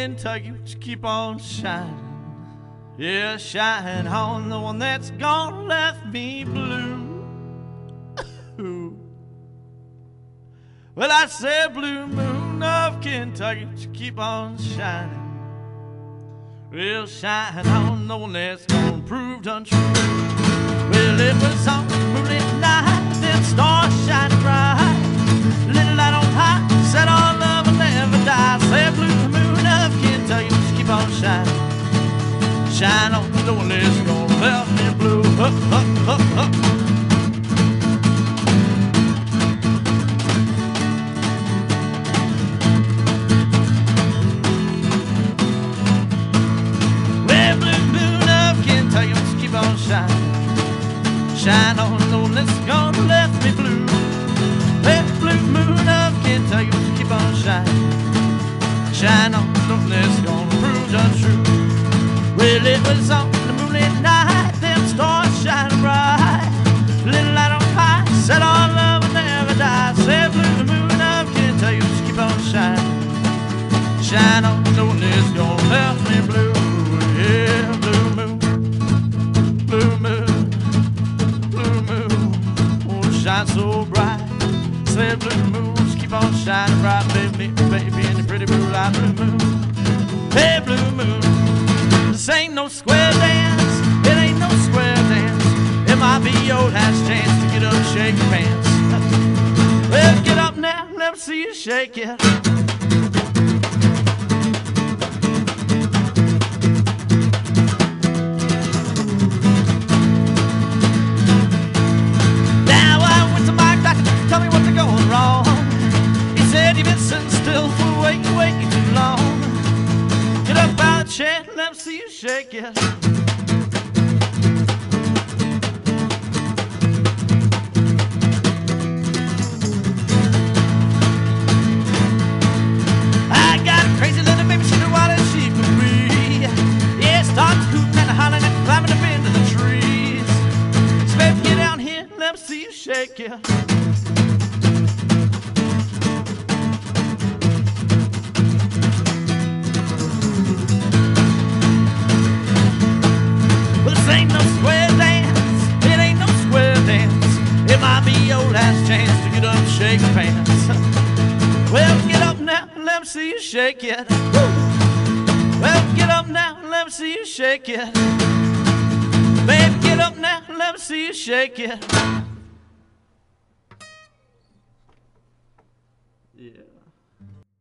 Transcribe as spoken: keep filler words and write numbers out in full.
Kentucky, but you keep on shining. Yeah, shine on the one that's gone left me blue. Well, I said, blue moon of Kentucky, but you keep on shining. Well, shine on the one that's gonna prove untrue. Well, it was on a moonlit night, then stars shining bright. Little light on high, said our love will never die. Said, blue moon of Kentucky, but you keep on shining. Shine on the one that's gonna left me blue. Up, up, up, up. Shine on the one that's gonna left me blue. That blue moon of Kentucky, just keep on shining. Shine on the one that's gonna prove untrue. Well, it was on the moonlit night, them stars shining bright. Little light on high, said our love will never die. Said, blue moon of Kentucky, just keep on shining. Shine on the one that's gonna left me blue. Yeah, blue moon, blue moon, shine so bright. Said, blue moon, just keep on shining bright, baby, baby, in the pretty blue light, blue moon. Hey, blue moon, this ain't no square dance, it ain't no square dance. It might be your last chance to get up and shake your pants. Well, get up now, let me see you shake it. Let me see you shake it. I got a crazy little baby, she knew what as she could be. Yeah, started hooting and hollering and climbing up into the trees. So baby, get down here, let me see you shake it. Chance to get up and shake your pants. Well, get up now and let me see you shake it. Well, get up now and let me see you shake it. Baby, get up now and let me see you shake it. Yeah.